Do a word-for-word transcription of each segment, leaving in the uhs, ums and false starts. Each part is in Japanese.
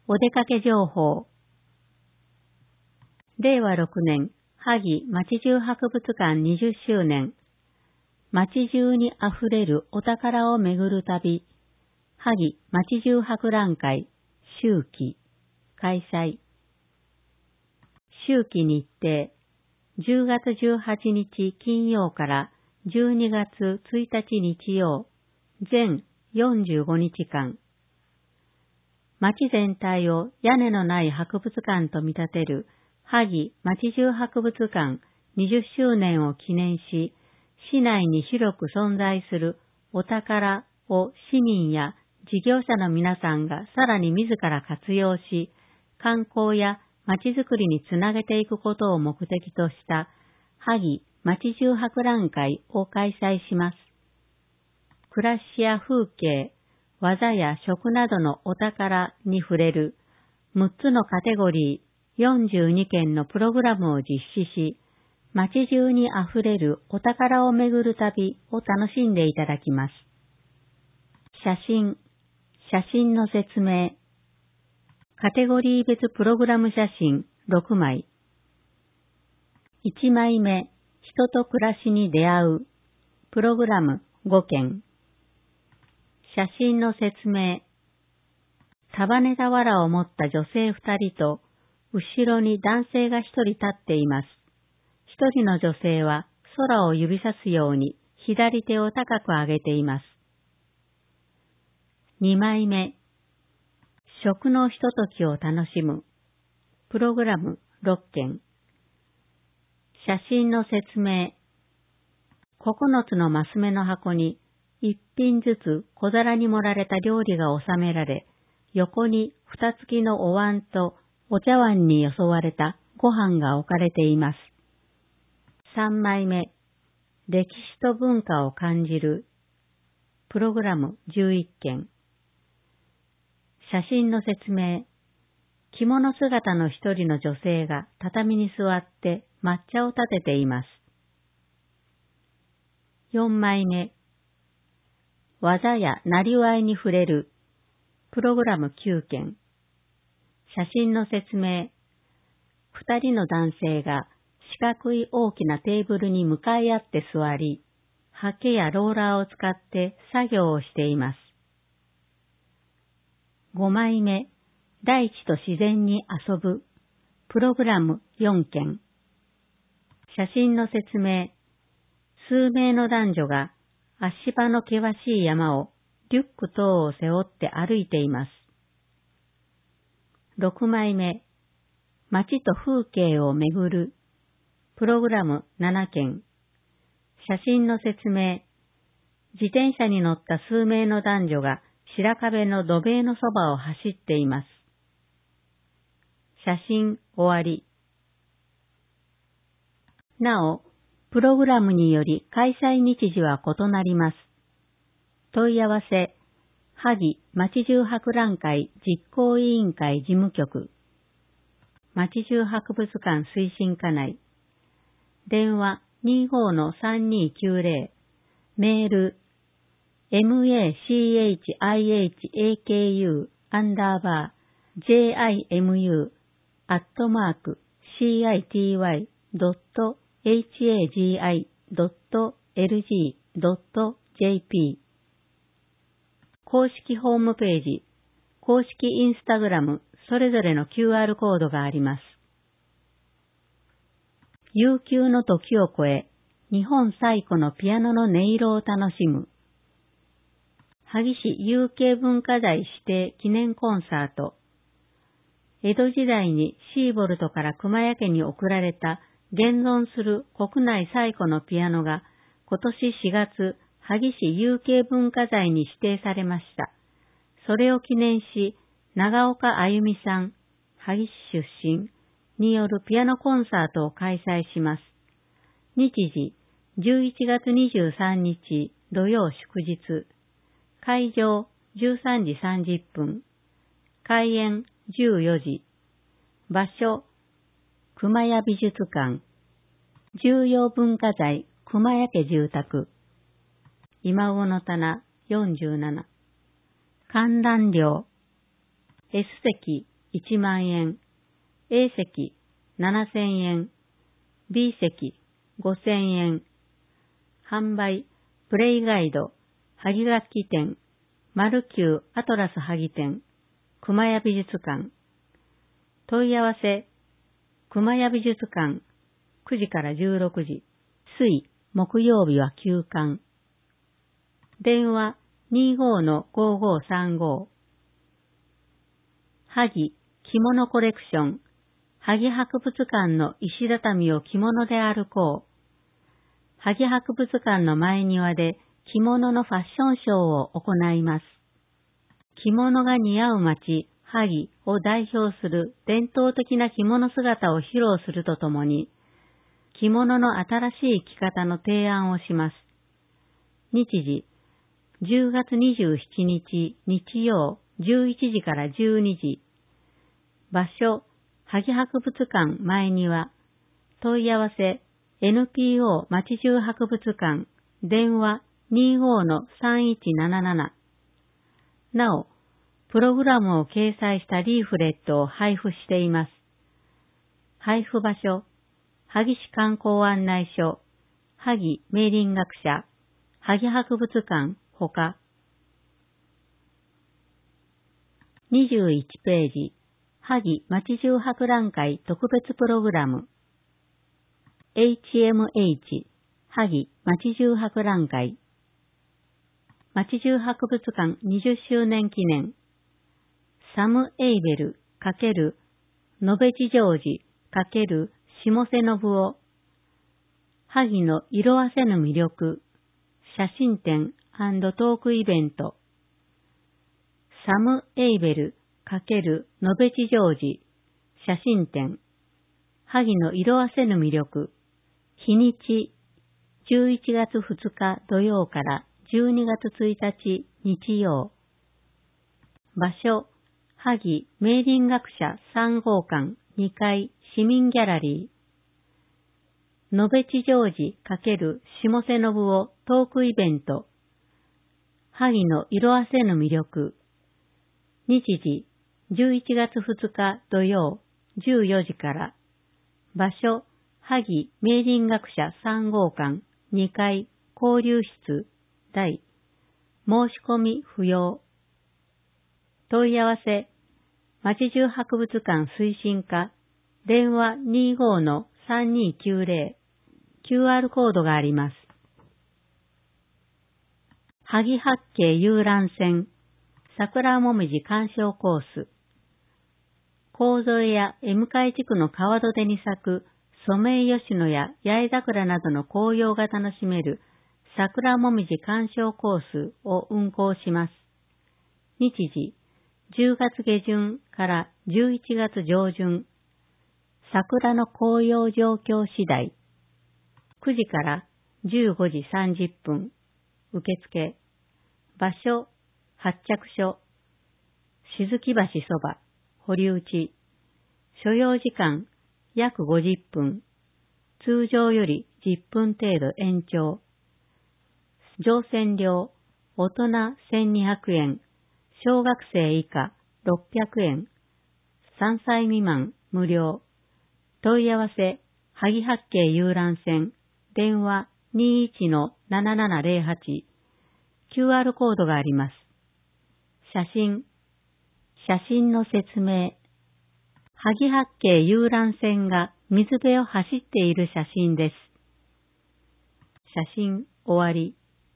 お出かけ情報。れいわろくねん、萩町中博物館にじゅっしゅうねん。町中にあふれるお宝をめぐる旅。萩町中博覧会、秋季、開催。秋季日程、じゅうがつじゅうはちにち金曜からじゅうにがつついたち日曜、全よんじゅうごにちかん。町全体を屋根のない博物館と見立てる萩町中博物館にじゅっしゅうねんを記念し、市内に広く存在するお宝を市民や事業者の皆さんがさらに自ら活用し、観光や町づくりにつなげていくことを目的とした萩町中博覧会を開催します。暮らしや風景、技や食などのお宝に触れるむっつのカテゴリーよんじゅうにけんのプログラムを実施し、街中にあふれるお宝をめぐる旅を楽しんでいただきます。写真、写真の説明。カテゴリー別プログラム写真ろくまい。いちまいめ、人と暮らしに出会う。プログラムごけん。写真の説明。束ねた藁を持った女性ふたりと、後ろに男性がひとり立っています。ひとりの女性は空を指さすように左手を高く上げています。にまいめ。食のひとときを楽しむ。プログラムろっけん。写真の説明。ここのつのマス目の箱に一品ずつ小皿に盛られた料理が収められ、横に蓋付きのお椀とお茶碗によそわれたご飯が置かれています。さんまいめ。歴史と文化を感じる。プログラムじゅういっけん。写真の説明。着物姿の一人の女性が畳に座って抹茶を立てています。よんまいめ。技やなりわいに触れる。プログラムきゅうけん。写真の説明。二人の男性が四角い大きなテーブルに向かい合って座り、ハケやローラーを使って作業をしています。ごまいめ。大地と自然に遊ぶ。プログラムよんけん。写真の説明。数名の男女が足場の険しい山をリュック等を背負って歩いています。ろくまいめ。街と風景をめぐる。プログラムななけん。写真の説明。自転車に乗った数名の男女が白壁の土塀のそばを走っています。写真終わり。なお、プログラムにより開催日時は異なります。問い合わせ、萩町中博覧会実行委員会事務局、町中博物館推進課内、電話 にじゅうのさんにーきゅうぜろ、メール、machihaku アンダーバー jimu アットマーク city.hagi.lg.jp 公式ホームページ、公式インスタグラム、それぞれの キューアール コードがあります。悠久の時を超え、日本最古のピアノの音色を楽しむ。萩市有形文化財指定記念コンサート。江戸時代にシーボルトから熊谷家に贈られた現存する国内最古のピアノが今年しがつ、萩市有形文化財に指定されました。それを記念し、長岡あゆみさん、萩市出身によるピアノコンサートを開催します。日時、じゅういちがつにじゅうさんにち土曜祝日。会場、じゅうさんじさんじゅっぷん。開演、じゅうよじ。場所、熊谷美術館。重要文化財、熊谷家住宅。今後の棚よんじゅうなな。観覧料。S 席いちまんえん、A 席ななせんえん、B 席ごせんえん。販売、プレイガイド、萩楽器店、マルキューアトラス萩店、熊谷美術館。問い合わせ、熊谷美術館、くじからじゅうろくじ、水、木曜日は休館。電話、にじゅうごのごごうさんご。萩、着物コレクション、萩博物館の石畳を着物で歩こう。萩博物館の前庭で着物のファッションショーを行います。着物が似合う街、萩を代表する伝統的な着物姿を披露するとともに、着物の新しい着方の提案をします。日時、じゅうがつにじゅうしちにち日曜じゅういちじからじゅうにじ。場所、萩博物館前庭。問い合わせ、エヌピーオー 町中博物館、電話 にじゅうごのさんいちなななな。なお、プログラムを掲載したリーフレットを配布しています。配布場所、萩市観光案内所、萩明林学者、萩博物館ほか。にじゅういちページ、萩町中博覧会特別プログラム。エイチエムエイチ、萩町中博覧会。町中博物館にじゅっしゅうねん記念。サム・エイベル×野辺地ジョージ×下瀬信夫。萩の色褪せぬ魅力。写真展&トークイベント。サム・エイベル×野辺地ジョージ写真展。萩の色褪せぬ魅力。日にち、じゅういちがつふつか土曜からじゅうにがつついたち日曜。場所、萩明林学者さんごうかんにかい市民ギャラリー。野辺地ジョージ×下瀬信夫トークイベント。萩の色褪せぬ魅力。日時、じゅういちがつふつか土曜じゅうよじから。場所、萩明林学者さんごうかんにかい交流室大。申し込み不要。問い合わせ、町中博物館推進課、電話 にじゅうごのさんにーきゅうぜろ。キューアール コードがあります。萩八景遊覧船、桜もみじ鑑賞コース。神添や江向地区の川土手に咲くソメイヨシノや八重桜などの紅葉が楽しめる桜もみじ鑑賞コースを運行します。日時、じゅうがつげじゅんからじゅういちがつじょうじゅん。桜の紅葉状況次第。くじからじゅうごじさんじゅっぷん。受付。場所、発着所。静木橋そば、堀内。所要時間、約ごじゅっぷん。通常よりじゅっぷん程度延長。乗船料、大人せんにひゃくえん、小学生以下ろっぴゃくえん、さんさい未満無料。問い合わせ、萩八景遊覧船、電話 にじゅういちのななななぜろはち。キューアール コードがあります。写真。写真の説明。萩八景遊覧船が水辺を走っている写真です。写真終わり。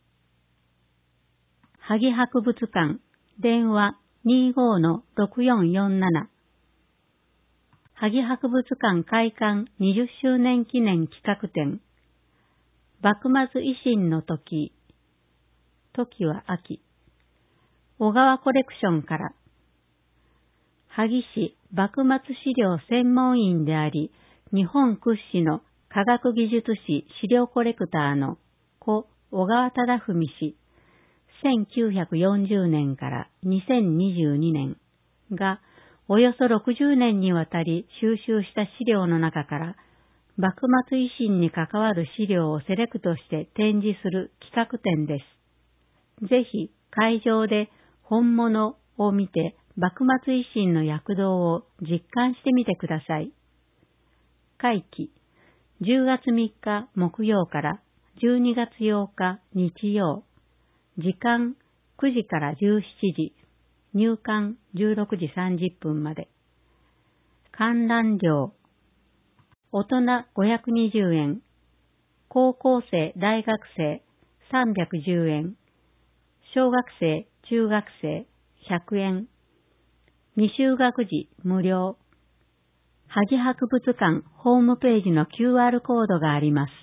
萩博物館、電話 にじゅうごのろくよんよんなな。萩博物館開館にじゅっしゅうねん記念企画展。幕末維新の時。時は秋。小川コレクションから。萩市幕末資料専門員であり、日本屈指の科学技術史資料コレクターの故小川忠文氏、せんきゅうひゃくよんじゅうねんからにせんにじゅうにねんが、およそろくじゅうねんにわたり収集した資料の中から、幕末維新に関わる資料をセレクトして展示する企画展です。ぜひ会場で本物を見て幕末維新の躍動を実感してみてください。会期、じゅうがつみっか木曜からじゅうにがつようか日曜。時間くじからじゅうしちじ。入館じゅうろくじさんじゅっぷんまで。観覧料。大人ごひゃくにじゅうえん。高校生、大学生さんびゃくじゅうえん。小学生、中学生ひゃくえん。未就学児無料。萩博物館ホームページの キューアール コードがあります。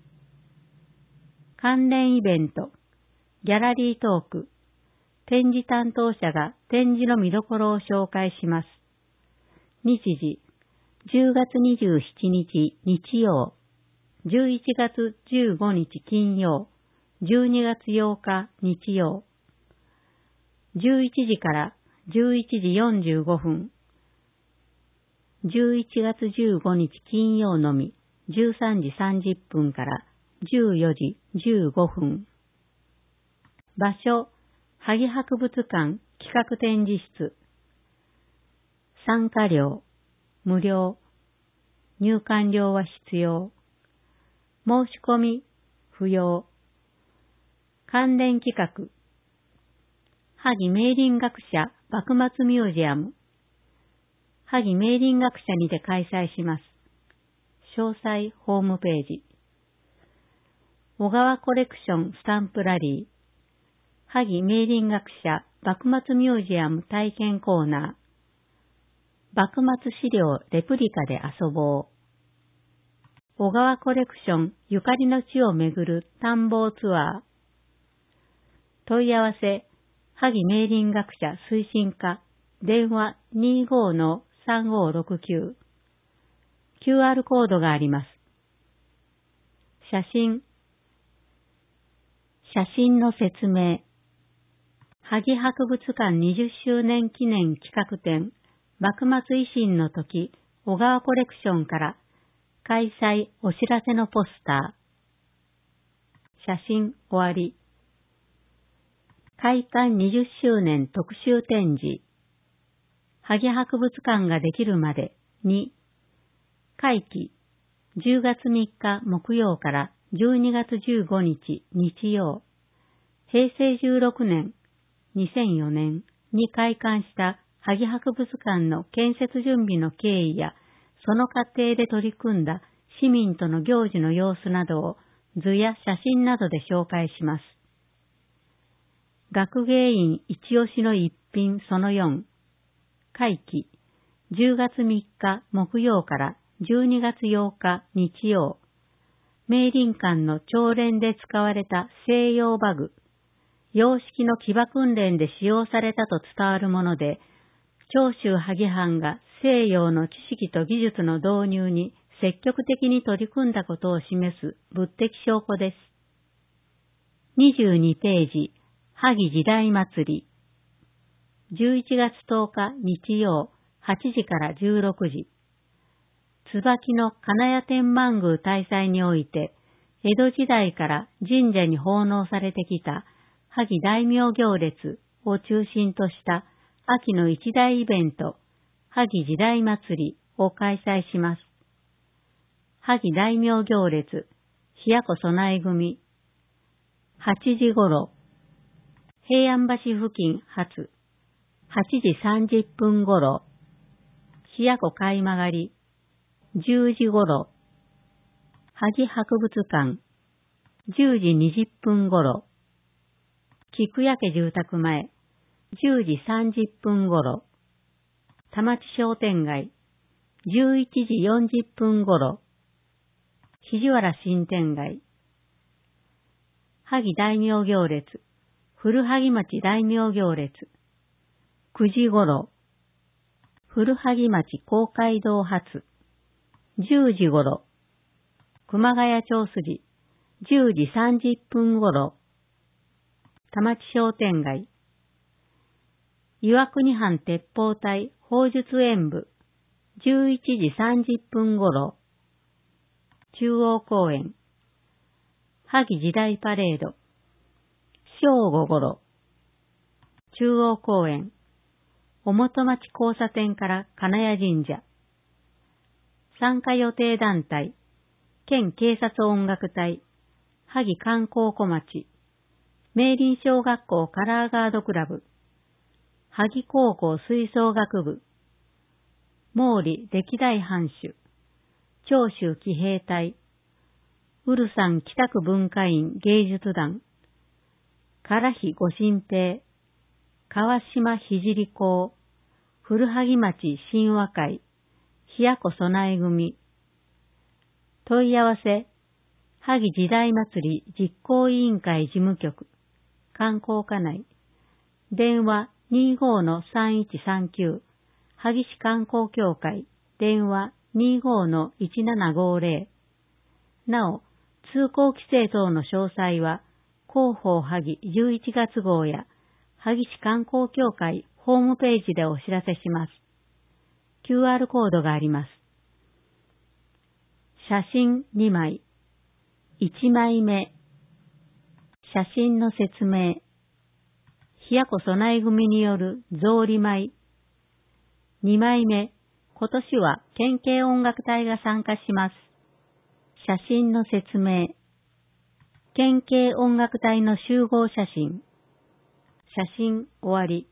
関連イベント、ギャラリートーク、展示担当者が展示の見どころを紹介します。日時、じゅうがつにじゅうしちにち日曜、じゅういちがつじゅうごにち金曜、じゅうにがつようか日曜。じゅういちじからじゅういちじよんじゅうごふん。じゅういちがつじゅうごにち金曜のみ、じゅうさんじさんじゅっぷんからじゅうよじじゅうごふん。場所、萩博物館企画展示室。参加料、無料。入館料は必要。申し込み、不要。関連企画。萩明林学者幕末ミュージアム。萩明林学者にて開催します。詳細ホームページ。小川コレクションスタンプラリー。萩明林学者幕末ミュージアム体験コーナー。幕末資料レプリカで遊ぼう。小川コレクションゆかりの地を巡る探訪ツアー。問い合わせ、萩明林学者推進課、電話 にじゅうごのさんごろくきゅう。キューアール コードがあります。写真。写真の説明。萩博物館にじゅっしゅうねん記念企画展、幕末維新の時、小川コレクションから開催お知らせのポスター。写真終わり。開館にじゅっしゅうねん特集展示。萩博物館ができるまでに、会期、じゅうがつみっか木曜からじゅうにがつじゅうごにち日曜、へいせいじゅうろくねん、にせんよねんに開館した萩博物館の建設準備の経緯や、その過程で取り組んだ市民との行事の様子などを図や写真などで紹介します。学芸員一押しの一品そのよん。会期、じゅうがつみっか木曜からじゅうにがつようか日曜。明林館の朝練で使われた西洋馬具。洋式の騎馬訓練で使用されたと伝わるもので、長州萩藩が西洋の知識と技術の導入に積極的に取り組んだことを示す物的証拠です。にじゅうにページ、萩時代祭り。じゅういちがつとおか日曜、はちじからじゅうろくじ。椿の金谷天満宮大祭において、江戸時代から神社に奉納されてきた萩大名行列を中心とした秋の一大イベント、萩時代祭りを開催します。萩大名行列、冷やこ備え組。はちじごろ、平安橋付近発。はちじさんじゅっぷんごろ、冷やこ買い曲がり。じゅうじごろ、萩博物館。じゅうじにじゅっぷんごろ、菊屋家住宅前。じゅうじさんじゅっぷんごろ、田町商店街。じゅういちじよんじゅっぷんごろ、肘原新店街。萩大名行列、古萩町大名行列。くじごろ、古萩町公会堂発。じゅうじごろ、熊谷町筋。じゅうじさんじゅっぷんごろ、田町商店街。岩国藩鉄砲隊砲術演舞。じゅういちじさんじゅっぷんごろ、中央公園。萩時代パレード。正午ごろ、中央公園。 おもと町交差点から金谷神社。参加予定団体、県警察音楽隊、萩観光小町、明林小学校カラーガードクラブ、萩高校吹奏楽部、毛利歴代藩主、長州騎兵隊、ウルサン北区文化院芸術団、唐比御神平、川島聖校、古萩町神話会、ひやこ備え組。問い合わせ、萩時代祭り実行委員会事務局、観光課内。電話 にじゅうごのさんいちさんきゅう、萩市観光協会、電話 にじゅうごのいちななごぜろ。なお、通行規制等の詳細は、広報萩じゅういちがつ号や、萩市観光協会ホームページでお知らせします。キューアール コードがあります。写真にまい。いちまいめ。写真の説明。ひやこ備え組による草履舞。にまいめ。今年は県警音楽隊が参加します。写真の説明。県警音楽隊の集合写真。写真終わり。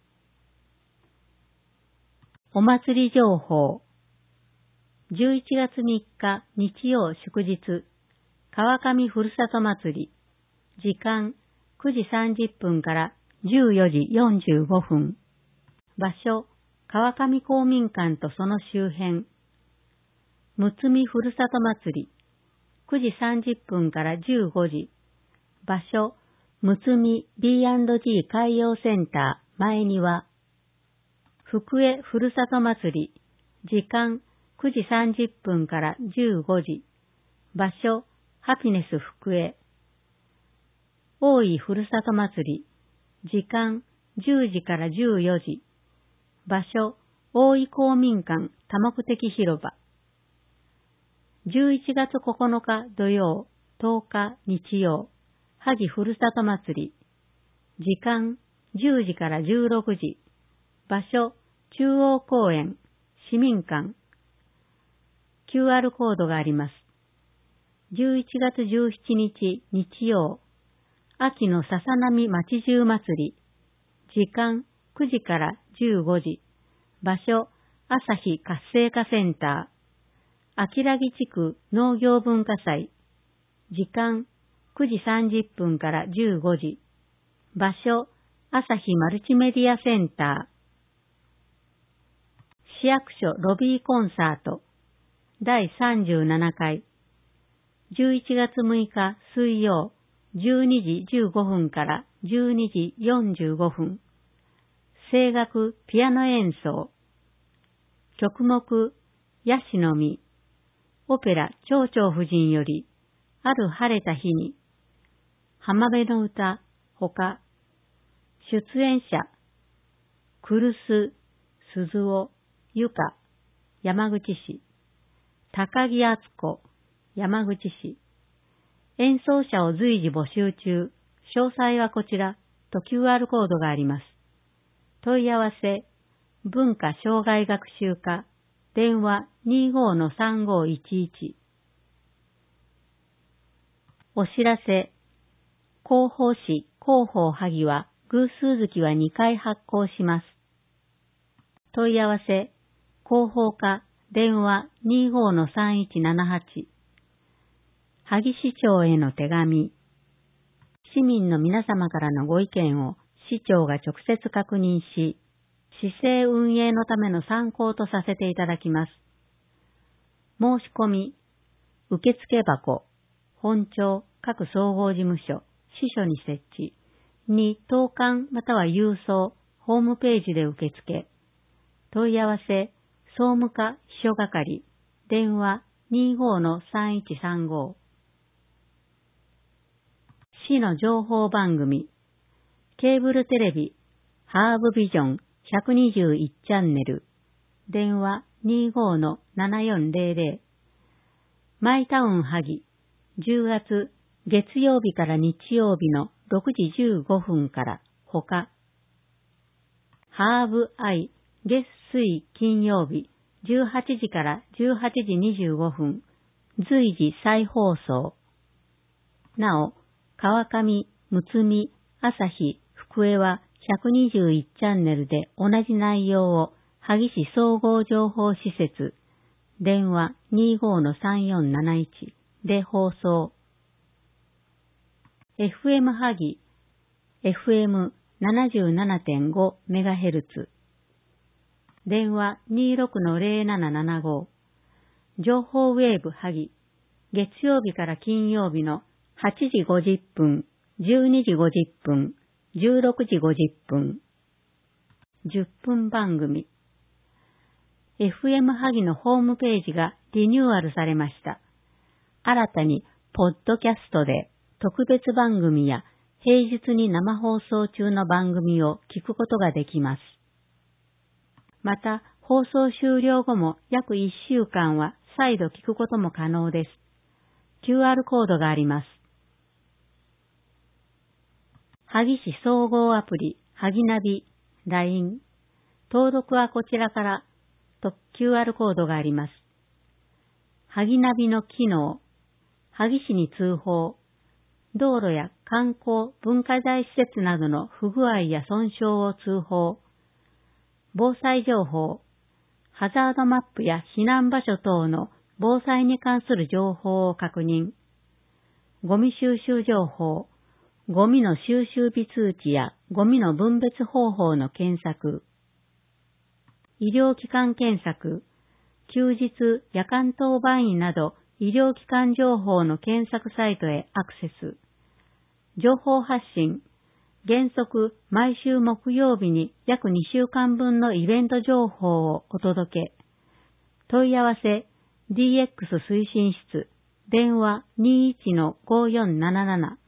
お祭り情報。じゅういちがつみっか日曜祝日、川上ふるさと祭り。時間くじさんじゅっぷんからじゅうよじよんじゅうごふん。場所、川上公民館とその周辺。むつみふるさと祭り。くじさんじゅっぷんからじゅうごじ。場所、むつみ ビーアンドジー 海洋センター前庭。福江ふるさと祭り。時間くじさんじゅっぷんからじゅうごじ。場所、ハピネス福江。大井ふるさと祭り。時間じゅうじからじゅうよじ。場所、大井公民館多目的広場。じゅういちがつここのか土曜、とおか日曜、萩ふるさと祭り。時間じゅうじからじゅうろくじ。場所、中央公園、市民館。キューアール コードがあります。じゅういちがつじゅうしちにち日曜、秋の笹波町中祭り。時間くじからじゅうごじ。場所、朝日活性化センター。秋良木地区農業文化祭。時間くじさんじゅっぷんからじゅうごじ。場所、朝日マルチメディアセンター。市役所ロビーコンサート。だいさんじゅうななかい。じゅういちがつむいか水曜、じゅうにじじゅうごふんからじゅうにじよんじゅうごふん。声楽ピアノ演奏。曲目、ヤシの実。オペラ蝶々夫人より、ある晴れた日に。浜辺の歌、ほか。出演者、来須、鈴尾、ゆか、山口市。高木敦子、山口市。演奏者を随時募集中。詳細はこちらと キューアール コードがあります。問い合わせ、文化障害学習課、電話 にじゅうごのさんごいちいち。お知らせ、広報誌広報萩は偶数月はにかい発行します。問い合わせ、広報課、電話 にじゅうごのさんいちななはち。萩市長への手紙。市民の皆様からのご意見を市長が直接確認し、市政運営のための参考とさせていただきます。申し込み、受付箱、本庁各総合事務所、支所に設置、に投函または郵送、ホームページで受付。問い合わせ、総務課秘書係、電話 にじゅうごのさんいちさんご。市の情報番組、ケーブルテレビ、ハーブビジョンひゃくにじゅういちチャンネル、電話 にじゅうごのななよんぜろぜろ。マイタウン萩、じゅうがつ月曜日から日曜日のろくじじゅうごふんから他。 ハーブアイ月水金曜日じゅうはちじからじゅうはちじにじゅうごふん、随時再放送。なお、川上、むつみ、朝日、福江はひゃくにじゅういちチャンネルで同じ内容を萩市総合情報施設、電話 にーごーのさんよんなないち で放送。エフエム 萩、エフエムななじゅうななてんごメガヘルツ、電話 にーろくのぜろななななご、情報ウェーブ萩、月曜日から金曜日のはちじごじゅっぷん、じゅうにじごじゅっぷん、じゅうろくじごじゅっぷん、じゅっぷん番組。エフエム 萩のホームページがリニューアルされました。新たにポッドキャストで特別番組や平日に生放送中の番組を聞くことができます。また、放送終了後も約いっしゅうかんは再度聞くことも可能です。キューアール コードがあります。萩市総合アプリ、萩ナビ、ライン。登録はこちらからと キューアール コードがあります。萩ナビの機能、萩市に通報、道路や観光、文化財施設などの不具合や損傷を通報、防災情報、ハザードマップや避難場所等の防災に関する情報を確認、ゴミ収集情報、ゴミの収集日通知やゴミの分別方法の検索、医療機関検索、休日、夜間当番員など医療機関情報の検索サイトへアクセス、情報発信、原則毎週木曜日に約にしゅうかんぶんのイベント情報をお届け、問い合わせ ディーエックス 推進室、電話 にーいちのごーよんなななな、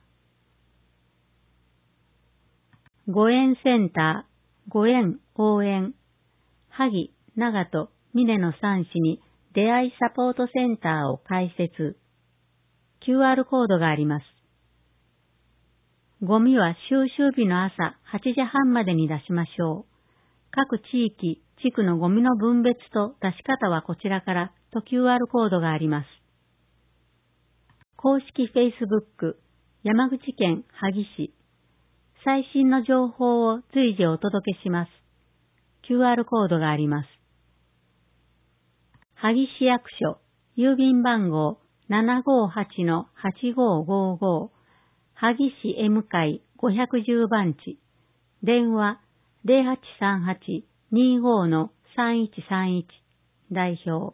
ご縁センター、ご縁応援、萩、長門、峰のさん市に出会いサポートセンターを開設。キューアール コードがあります。ゴミは収集日の朝はちじはんまでに出しましょう。各地域、地区のゴミの分別と出し方はこちらからと キューアール コードがあります。公式 Facebook、山口県萩市。最新の情報を随時お届けします。キューアール コードがあります。萩市役所、郵便番号 ななごーはちのはちごーごーごー、萩市 M 会ごひゃくじゅうばんち、電話 ゼロはちさんはちにーごーのさんいちさんいち、代表。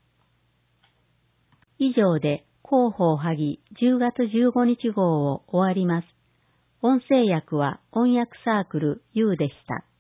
以上で広報萩じゅうがつじゅうごにち号を終わります。音声訳は音訳サークル U でした。